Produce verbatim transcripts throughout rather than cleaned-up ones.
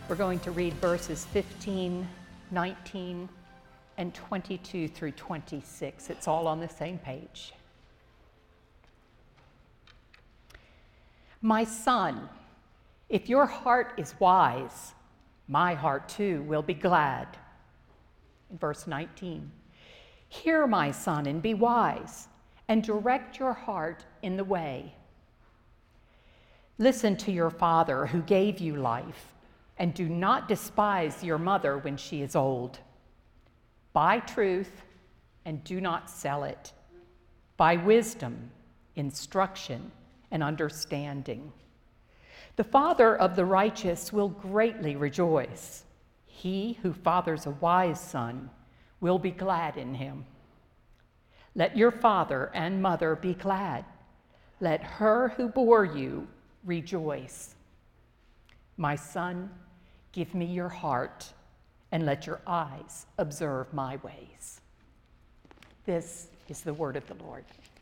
We're going to read verses fifteen, nineteen, and twenty-two through twenty-six. It's all on the same page. My son, if your heart is wise, my heart too will be glad. In verse nineteen, hear, my son, and be wise, and direct your heart in the way. Listen to your father who gave you life, and do not despise your mother when she is old. Buy truth and do not sell it. Buy wisdom, instruction, and understanding. The father of the righteous will greatly rejoice. He who fathers a wise son will be glad in him. Let your father and mother be glad. Let her who bore you rejoice. My son, give me your heart, and let your eyes observe my ways. This is the word of the Lord.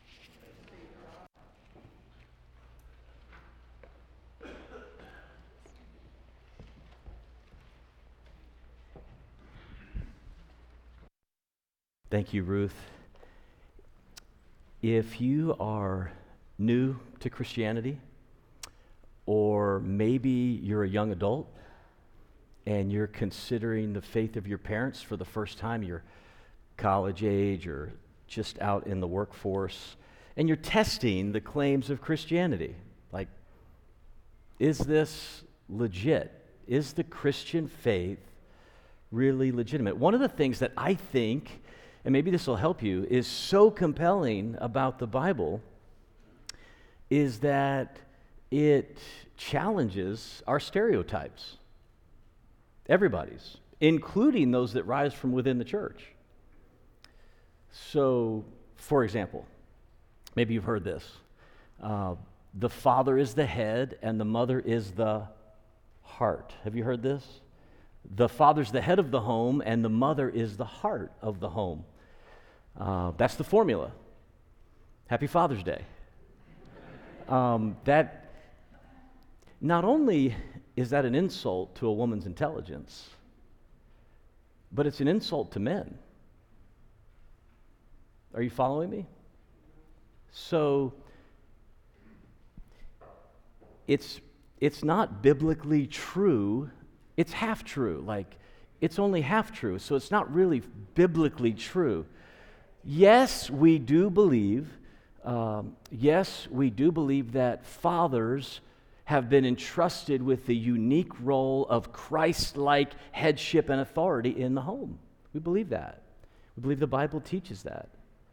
Thank you, Ruth. If you are new to Christianity, or maybe you're a young adult and you're considering the faith of your parents for the first time, you're college age or just out in the workforce, and you're testing the claims of Christianity. Like, is this legit? Is the Christian faith really legitimate? One of the things that I think, and maybe this will help you, is so compelling about the Bible is that it challenges our stereotypes. Everybody's, including those that rise from within the church. So, for example, maybe you've heard this. Uh, the father is the head and the mother is the heart. Have you heard this? The father's the head of the home and the mother is the heart of the home. Uh, that's the formula. Happy Father's Day. Um, that not only is that an insult to a woman's intelligence, but it's an insult to men. Are you following me? So it's it's not biblically true. It's half true. Like, it's only half true. So it's not really biblically true. Yes, we do believe, um, yes, we do believe that fathers have been entrusted with the unique role of Christ-like headship and authority in the home. We believe that. We believe the Bible teaches that.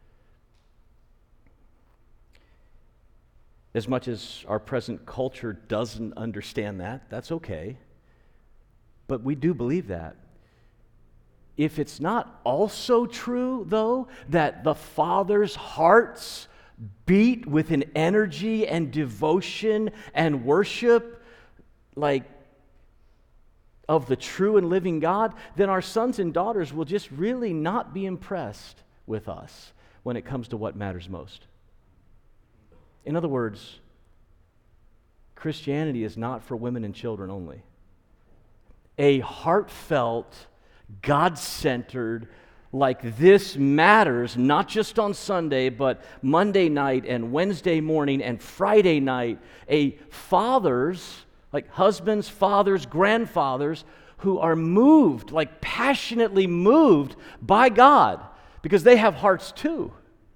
As much as our present culture doesn't understand that, that's okay. But we do believe that. If it's not also true, though, that the Father's hearts beat with an energy and devotion and worship like of the true and living God, then our sons and daughters will just really not be impressed with us when it comes to what matters most. In other words, Christianity is not for women and children only. A heartfelt, God-centered, like this matters, not just on Sunday, but Monday night and Wednesday morning and Friday night. A fathers, like husbands, fathers, grandfathers, who are moved, like passionately moved by God, because they have hearts too,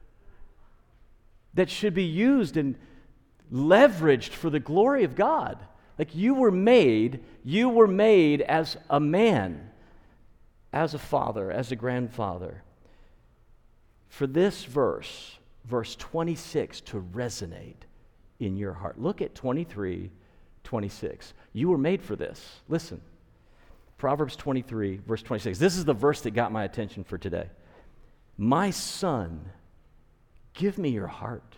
that should be used and leveraged for the glory of God. Like you were made, you were made as a man, as a father, as a grandfather. For this verse, verse twenty-six, to resonate in your heart. Look at twenty-three, twenty-six. You were made for this. Listen. Proverbs twenty-three, verse twenty-six. This is the verse that got my attention for today. My son, give me your heart.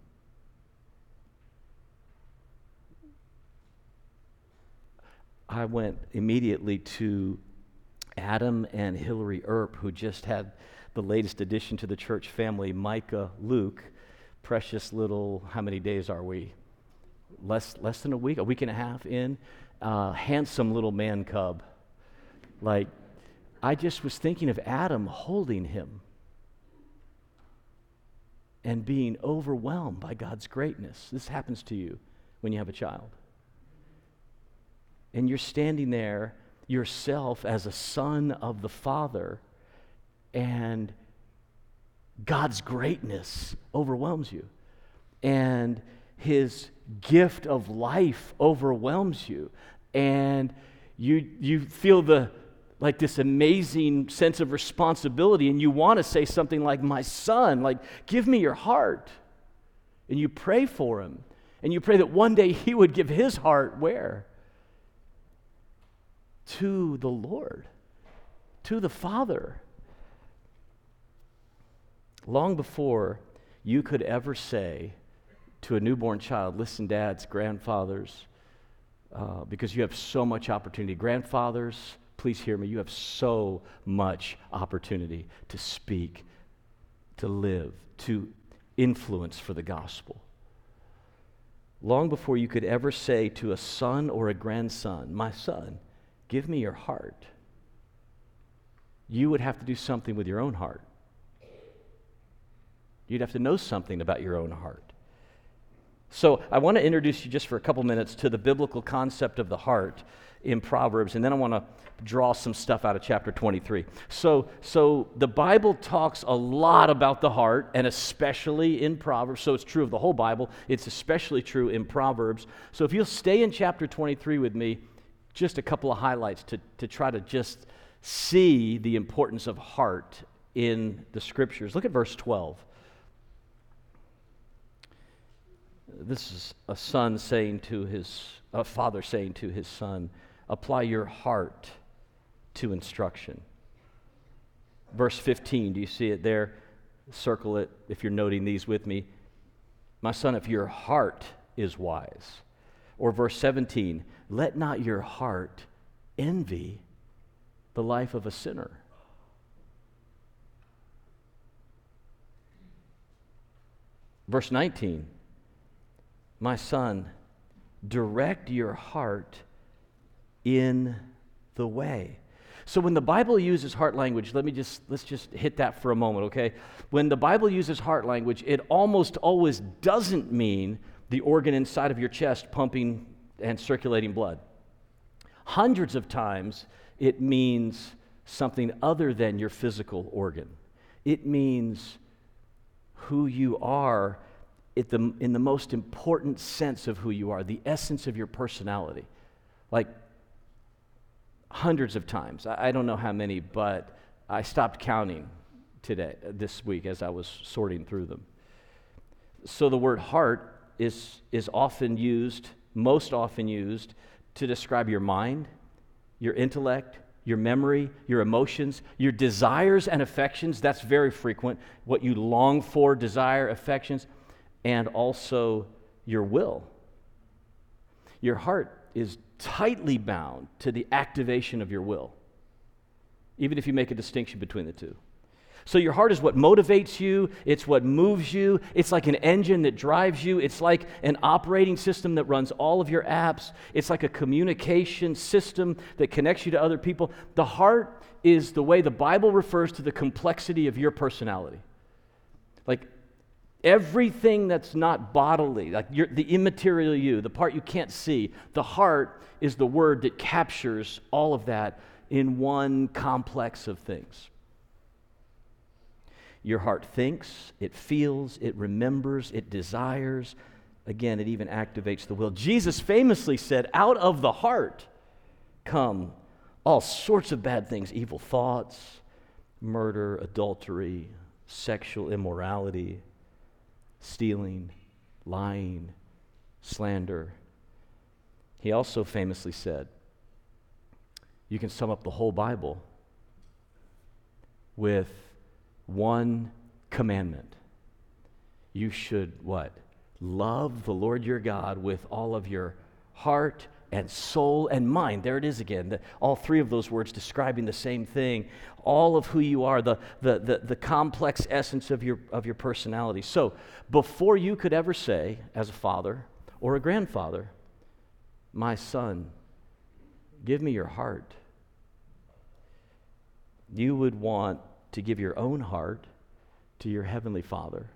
I went immediately to Adam and Hillary Earp, who just had the latest addition to the church family, Micah Luke. Precious little, how many days are we? Less, less than a week, a week and a half in. uh, handsome little man cub. Like, I just was thinking of Adam holding him and being overwhelmed by God's greatness. This happens to you when you have a child. And you're standing there yourself as a son of the Father, and God's greatness overwhelms you. And his gift of life overwhelms you. And you you feel the like this amazing sense of responsibility, and you want to say something like, my son, like, give me your heart. And you pray for him. And you pray that one day he would give his heart where? To the Lord, to the Father. Long before you could ever say to a newborn child, listen, dads, grandfathers, uh, because you have so much opportunity. Grandfathers, please hear me. You have so much opportunity to speak, to live, to influence for the gospel. Long before you could ever say to a son or a grandson, my son, give me your heart, you would have to do something with your own heart. You'd have to know something about your own heart. So I want to introduce you just for a couple minutes to the biblical concept of the heart in Proverbs, and then I want to draw some stuff out of chapter twenty-three. So, so the Bible talks a lot about the heart, and especially in Proverbs. So it's true of the whole Bible. It's especially true in Proverbs. So if you'll stay in chapter twenty-three with me, just a couple of highlights to, to try to just see the importance of heart in the Scriptures. Look at verse twelve. This is a son saying to his, a father saying to his son, apply your heart to instruction. Verse fifteen, do you see it there? Circle it if you're noting these with me. My son, if your heart is wise. Or verse seventeen, let not your heart envy the life of a sinner. Verse nineteen, my son, direct your heart in the way. So when the Bible uses heart language, let me just, let's just hit that for a moment, okay? When the Bible uses heart language, it almost always doesn't mean the organ inside of your chest pumping and circulating blood. Hundreds of times, it means something other than your physical organ. It means who you are It the, in the most important sense of who you are, the essence of your personality. Like hundreds of times. I, I don't know how many, but I stopped counting today, this week, as I was sorting through them. So the word heart is, is often used, most often used, to describe your mind, your intellect, your memory, your emotions, your desires and affections. That's very frequent. What you long for, desire, affections. And also your will. Your heart is tightly bound to the activation of your will, even if you make a distinction between the two. So your heart is what motivates you, it's what moves you, it's like an engine that drives you, it's like an operating system that runs all of your apps, it's like a communication system that connects you to other people. The heart is the way the Bible refers to the complexity of your personality. Like, everything that's not bodily, like your, the immaterial you, the part you can't see, the heart is the word that captures all of that in one complex of things. Your heart thinks, it feels, it remembers, it desires. Again, it even activates the will. Jesus famously said, out of the heart come all sorts of bad things, evil thoughts, murder, adultery, sexual immorality, stealing, lying, slander. He also famously said, you can sum up the whole Bible with one commandment. You should what? Love the Lord your God with all of your heart and soul and mind. There it is again. The, all three of those words describing the same thing. All of who you are, the, the, the, the complex essence of your, of your personality. So before you could ever say, as a father or a grandfather, my son, give me your heart. You would want to give your own heart to your Heavenly Father,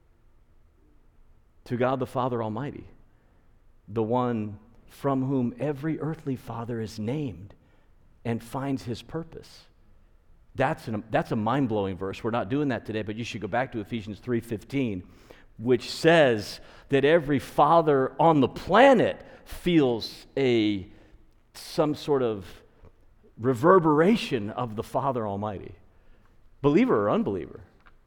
to God the Father Almighty, the one from whom every earthly father is named and finds his purpose. That's, an, that's a mind-blowing verse. We're not doing that today, but you should go back to Ephesians three fifteen, which says that every father on the planet feels a some sort of reverberation of the Father Almighty, believer or unbeliever.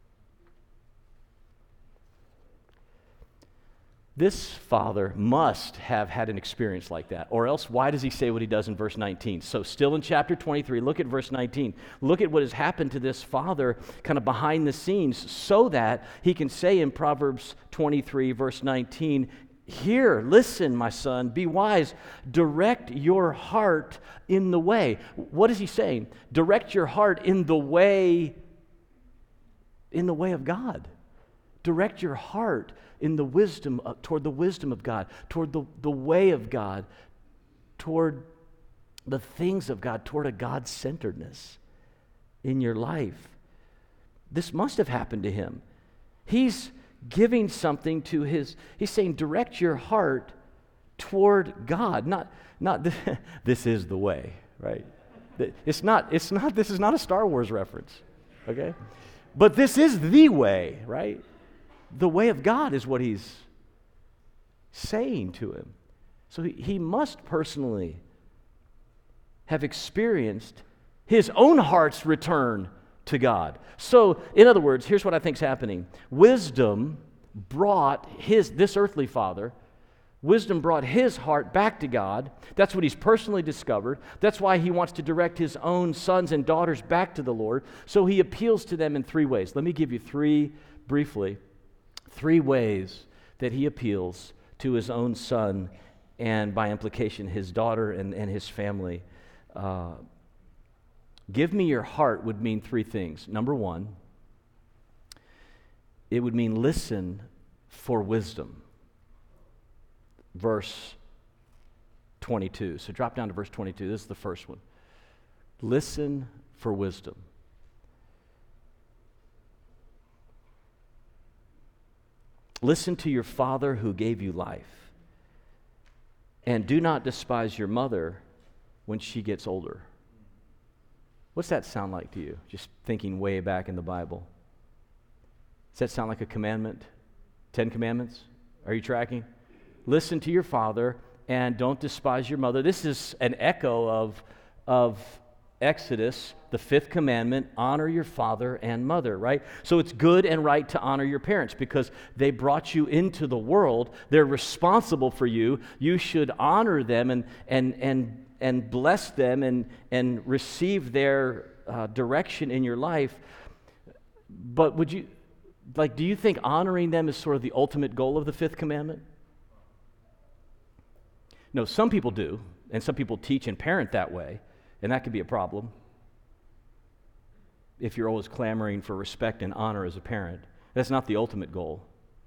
This father must have had an experience like that, or else why does he say what he does in verse nineteen? So still in chapter twenty-three, look at verse nineteen. Look at what has happened to this father kind of behind the scenes so that he can say in Proverbs twenty-three, verse nineteen, "Hear, listen, my son, be wise, direct your heart in the way." What is he saying? Direct your heart in the way, in the way of God. Direct your heart in the wisdom, of, toward the wisdom of God, toward the, the way of God, toward the things of God, toward a God-centeredness in your life. This must have happened to him. He's giving something to his, he's saying, direct your heart toward God. Not, not this is the way, right? It's not, it's not, this is not a Star Wars reference, okay? But this is the way, right? The way of God is what he's saying to him. So he, he must personally have experienced his own heart's return to God. So, in other words, here's what I think is happening. Wisdom brought his, this earthly father, wisdom brought his heart back to God. That's what he's personally discovered. That's why he wants to direct his own sons and daughters back to the Lord. So he appeals to them in three ways. Let me give you three, briefly, three ways that he appeals to his own son and, by implication, his daughter and, and his family. Uh, give me your heart would mean three things. Number one, it would mean listen for wisdom. Verse twenty-two. So drop down to verse twenty-two. This is the first one. Listen for wisdom. Listen to your father who gave you life, and do not despise your mother when she gets older. What's that sound like to you? Just thinking way back in the Bible. Does that sound like a commandment? Ten Commandments? Are you tracking? Listen to your father and don't despise your mother. This is an echo of, of Exodus, the fifth commandment, honor your father and mother, right? So it's good and right to honor your parents because they brought you into the world. They're responsible for you. You should honor them and and and and bless them and, and receive their uh, direction in your life. But would you, like, do you think honoring them is sort of the ultimate goal of the fifth commandment? No, some people do, and some people teach and parent that way, and that could be a problem if you're always clamoring for respect and honor as a parent. That's not the ultimate goal.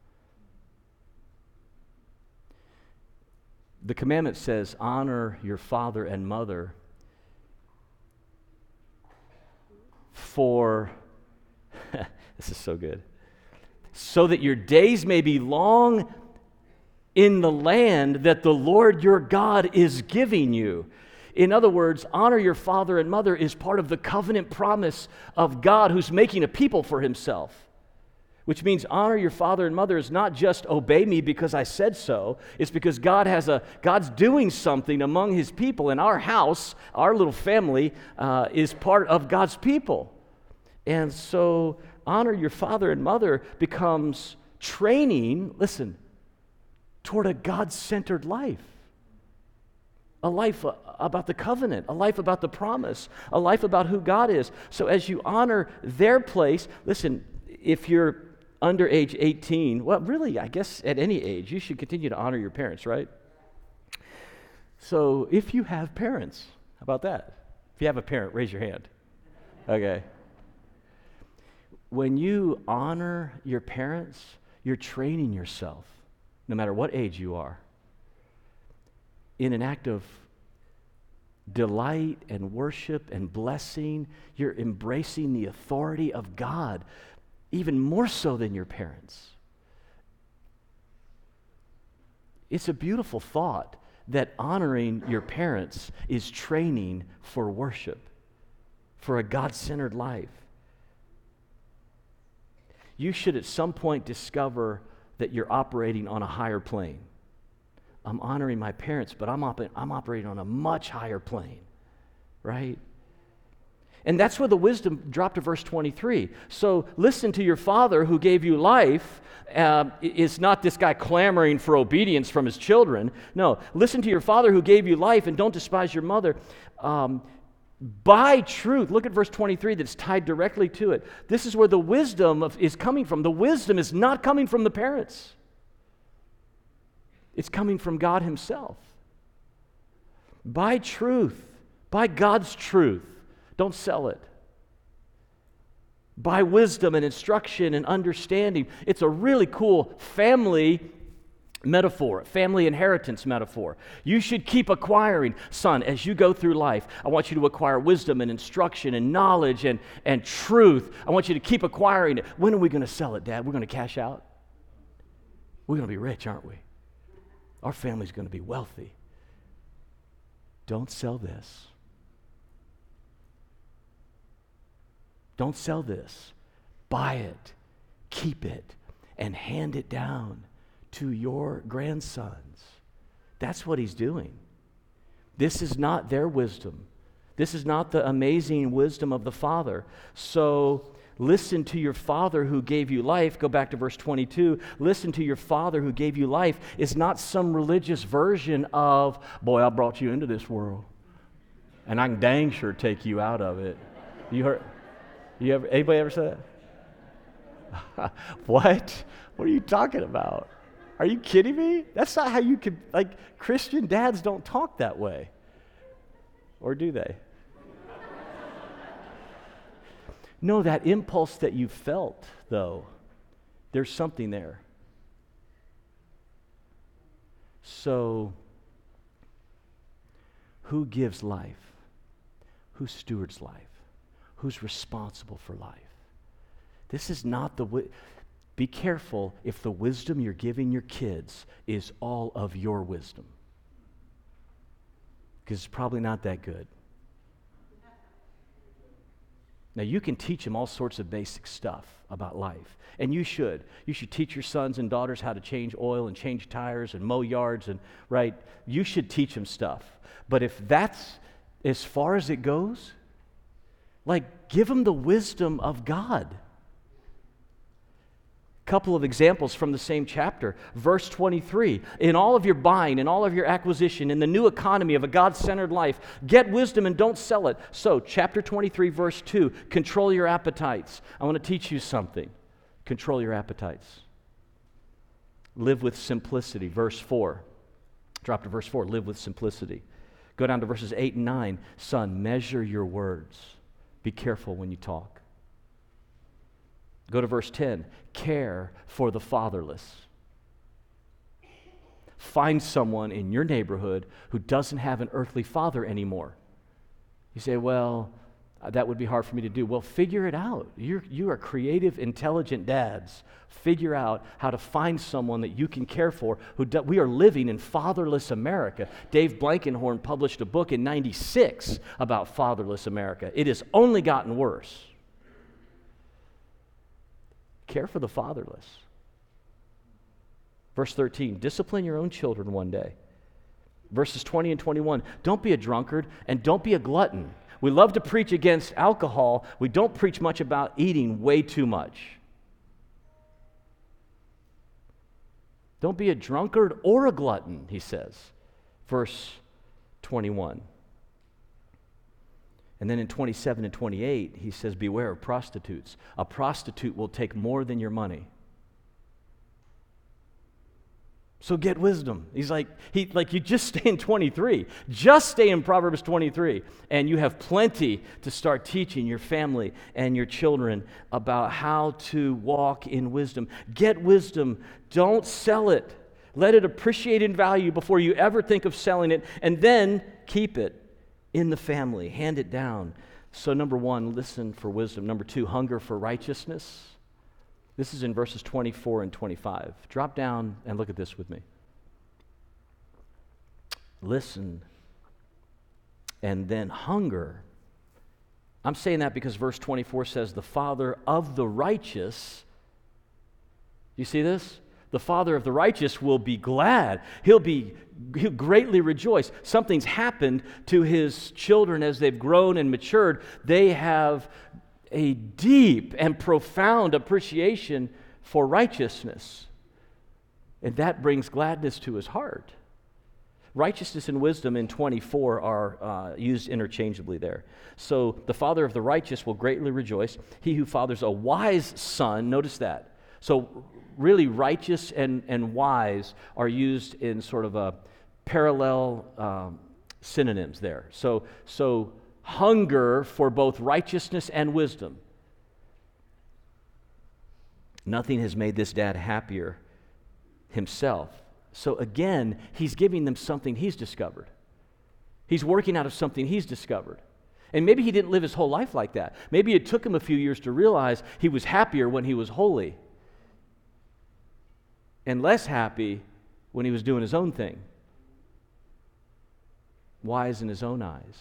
The commandment says, honor your father and mother for, this is so good, so that your days may be long in the land that the Lord your God is giving you. In other words, honor your father and mother is part of the covenant promise of God who's making a people for himself. Which means honor your father and mother is not just obey me because I said so. It's because God has a God's doing something among his people. And our house, our little family, uh, is part of God's people. And so honor your father and mother becomes training, listen, toward a God-centered life. A life about the covenant, a life about the promise, a life about who God is. So as you honor their place, listen, if you're under age eighteen, well, really, I guess at any age, you should continue to honor your parents, right? So if you have parents, how about that? If you have a parent, raise your hand. Okay. When you honor your parents, you're training yourself, no matter what age you are, in an act of delight and worship and blessing. You're embracing the authority of God, even more so than your parents. It's a beautiful thought that honoring your parents is training for worship, for a God-centered life. You should at some point discover that you're operating on a higher plane. I'm honoring my parents, but I'm, op- I'm operating on a much higher plane, right? And that's where the wisdom dropped to verse twenty-three. So listen to your father who gave you life. Uh, is not this guy clamoring for obedience from his children. No, listen to your father who gave you life, and don't despise your mother. Um, by truth, look at verse twenty-three that's tied directly to it. This is where the wisdom of, is coming from. The wisdom is not coming from the parents. It's coming from God himself. By truth, by God's truth, don't sell it. By wisdom and instruction and understanding. It's a really cool family metaphor, family inheritance metaphor. You should keep acquiring. Son, as you go through life, I want you to acquire wisdom and instruction and knowledge and, and truth. I want you to keep acquiring it. When are we going to sell it, Dad? We're going to cash out? We're going to be rich, aren't we? Our family's going to be wealthy. Don't sell this. Don't sell this. Buy it, keep it, and hand it down to your grandsons. That's what he's doing. This is not their wisdom. This is not the amazing wisdom of the Father. So listen to your Father who gave you life. Go back to verse twenty-two. Listen to your Father who gave you life is not some religious version of, boy, I brought you into this world, and I can dang sure take you out of it. You heard? You ever? Anybody ever said that? What? What are you talking about? Are you kidding me? That's not how you could, like, Christian dads don't talk that way. Or do they? No, that impulse that you felt, though, there's something there. So, who gives life? Who stewards life? Who's responsible for life? This is not the way. Be careful if the wisdom you're giving your kids is all of your wisdom, because it's probably not that good. Now, you can teach them all sorts of basic stuff about life, and you should. You should teach your sons and daughters how to change oil and change tires and mow yards, and right? You should teach them stuff. But if that's as far as it goes, like, give them the wisdom of God. Couple of examples from the same chapter. Verse twenty-three, in all of your buying, in all of your acquisition, in the new economy of a God-centered life, get wisdom and don't sell it. So, chapter twenty-three, verse two, control your appetites. I want to teach you something. Control your appetites. Live with simplicity. Verse four. Drop to verse four. Live with simplicity. Go down to verses eight and nine. Son, measure your words. Be careful when you talk. Go to verse ten. Care for the fatherless. Find someone in your neighborhood who doesn't have an earthly father anymore. You say, well, that would be hard for me to do. Well, figure it out. You're, you are creative, intelligent dads. Figure out how to find someone that you can care for. Who do, we are living in fatherless America. Dave Blankenhorn published a book in ninety-six about fatherless America. It has only gotten worse. Care for the fatherless. Verse thirteen, discipline your own children one day. Verses twenty and twenty-one, don't be a drunkard and don't be a glutton. We love to preach against alcohol. We don't preach much about eating way too much. Don't be a drunkard or a glutton, he says. Verse twenty-one. And then in twenty-seven and twenty-eight, he says, beware of prostitutes. A prostitute will take more than your money. So get wisdom. He's like, he like you just stay in twenty-three. Just stay in Proverbs twenty-three. And you have plenty to start teaching your family and your children about how to walk in wisdom. Get wisdom. Don't sell it. Let it appreciate in value before you ever think of selling it. And then keep it in the family, hand it down. So number one, listen for wisdom. Number two, hunger for righteousness. This is in verses twenty-four and twenty-five. Drop down and look at this with me. Listen, and then hunger. I'm saying that because verse twenty-four says, the Father of the righteous, you see this? The Father of the righteous will be glad. He'll be he'll greatly rejoice. Something's happened to his children as they've grown and matured. They have a deep and profound appreciation for righteousness. And that brings gladness to his heart. Righteousness and wisdom in twenty-four are uh, used interchangeably there. So the father of the righteous will greatly rejoice. He who fathers a wise son, notice that. So really righteous and, and wise are used in sort of a parallel um, synonyms there. So, so hunger for both righteousness and wisdom. Nothing has made this dad happier himself. So again, he's giving them something he's discovered. He's working out of something he's discovered. And maybe he didn't live his whole life like that. Maybe it took him a few years to realize he was happier when he was holy and less happy when he was doing his own thing. Wise in his own eyes.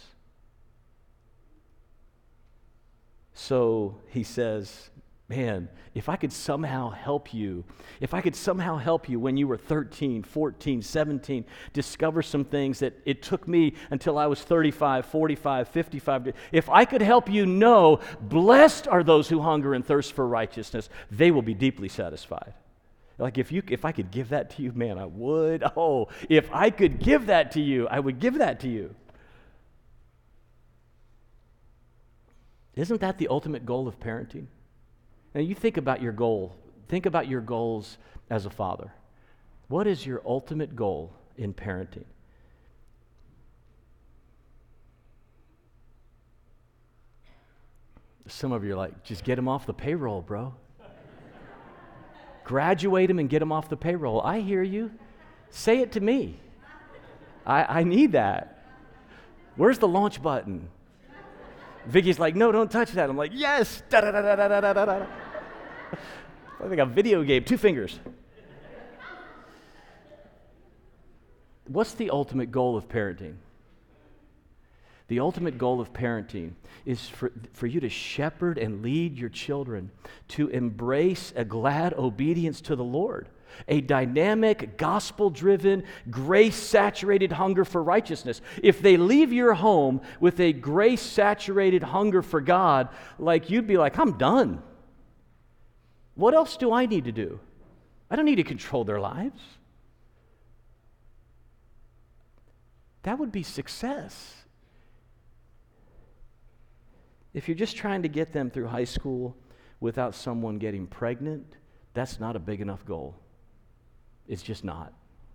So he says, man, if I could somehow help you, if I could somehow help you when you were thirteen, fourteen, seventeen, discover some things that it took me until I was thirty-five, forty-five, fifty-five. If I could help you know, blessed are those who hunger and thirst for righteousness. They will be deeply satisfied. Like if you, if I could give that to you, man, I would. Oh, if I could give that to you, I would give that to you. Isn't that the ultimate goal of parenting? Now you think about your goal. Think about your goals as a father. What is your ultimate goal in parenting? Some of you are like, just get him off the payroll, bro. Graduate him and get him off the payroll. I hear you. Say it to me. I, I need that. Where's the launch button? Vicky's like, no, don't touch that. I'm like, yes. Da, da, da, da, da, da, da, da. I think a video game, two fingers. What's the ultimate goal of parenting? The ultimate goal of parenting is for, for you to shepherd and lead your children to embrace a glad obedience to the Lord, a dynamic, gospel-driven, grace-saturated hunger for righteousness. If they leave your home with a grace-saturated hunger for God, like you'd be like, I'm done. What else do I need to do? I don't need to control their lives. That would be success. If you're just trying to get them through high school without someone getting pregnant, that's not a big enough goal. It's just not.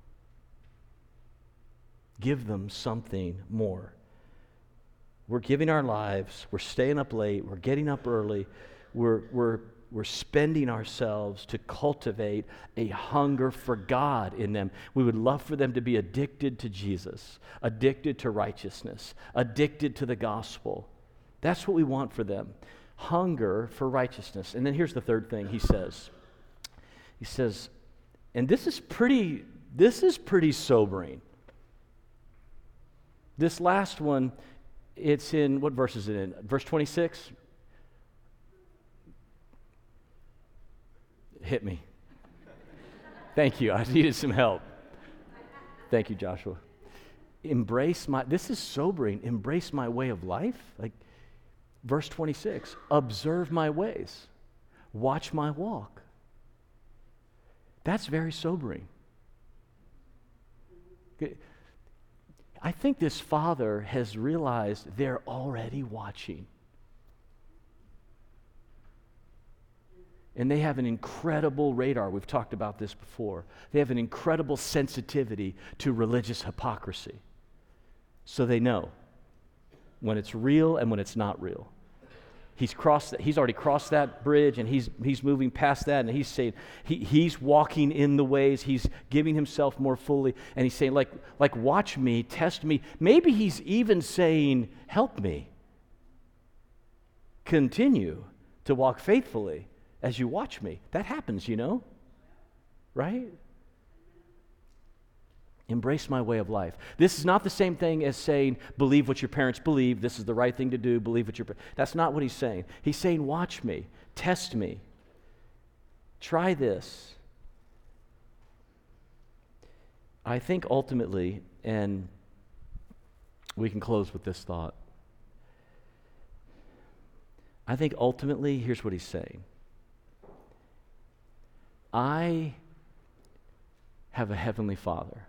Give them something more. We're giving our lives, we're staying up late, we're getting up early, we're, we're, we're spending ourselves to cultivate a hunger for God in them. We would love for them to be addicted to Jesus, addicted to righteousness, addicted to the gospel. That's what we want for them. Hunger for righteousness. And then here's the third thing he says. He says, and this is pretty, this is pretty sobering. This last one, it's in, what verse is it in? Verse twenty-six? Hit me. Thank you. I needed some help. Thank you, Joshua. Embrace my, this is sobering. Embrace my way of life. Like, verse twenty-six, observe my ways, watch my walk. That's very sobering. I think this father has realized they're already watching. And they have an incredible radar. We've talked about this before. They have an incredible sensitivity to religious hypocrisy. So they know when it's real and when it's not real. He's crossed. He's already crossed that bridge, and he's he's moving past that, and he's saying he, he's walking in the ways. He's giving himself more fully, and he's saying, like like watch me, test me. Maybe he's even saying, help me. Continue to walk faithfully as you watch me. That happens, you know, right? Embrace my way of life. This is not the same thing as saying, believe what your parents believe. This is the right thing to do. Believe what your parents... That's not what he's saying. He's saying, watch me. Test me. Try this. I think ultimately, and we can close with this thought. I think ultimately, here's what he's saying. I have a heavenly Father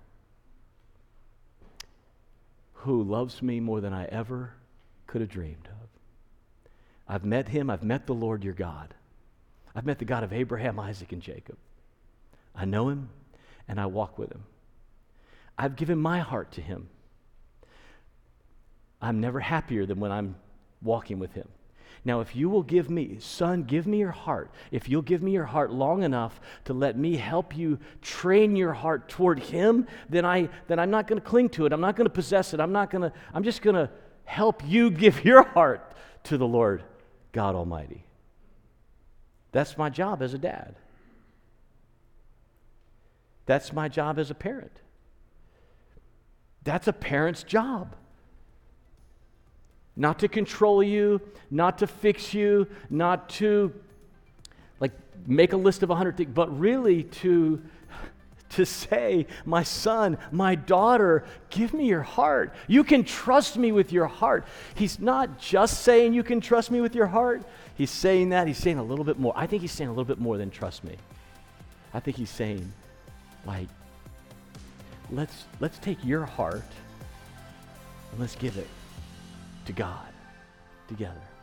who loves me more than I ever could have dreamed of. I've met him. I've met the Lord your God. I've met the God of Abraham, Isaac, and Jacob. I know him, and I walk with him. I've given my heart to him. I'm never happier than when I'm walking with him. Now, if you will give me, son, give me your heart. If you'll give me your heart long enough to let me help you train your heart toward him, then, I, then I'm not going to cling to it. I'm not going to possess it. I'm not going to, I'm just going to help you give your heart to the Lord God Almighty. That's my job as a dad. That's my job as a parent. That's a parent's job. Not to control you, not to fix you, not to like make a list of a hundred things, but really to, to say, my son, my daughter, give me your heart. You can trust me with your heart. He's not just saying you can trust me with your heart. He's saying that. He's saying a little bit more. I think he's saying a little bit more than trust me. I think he's saying, like, let's let's take your heart and let's give it to God together.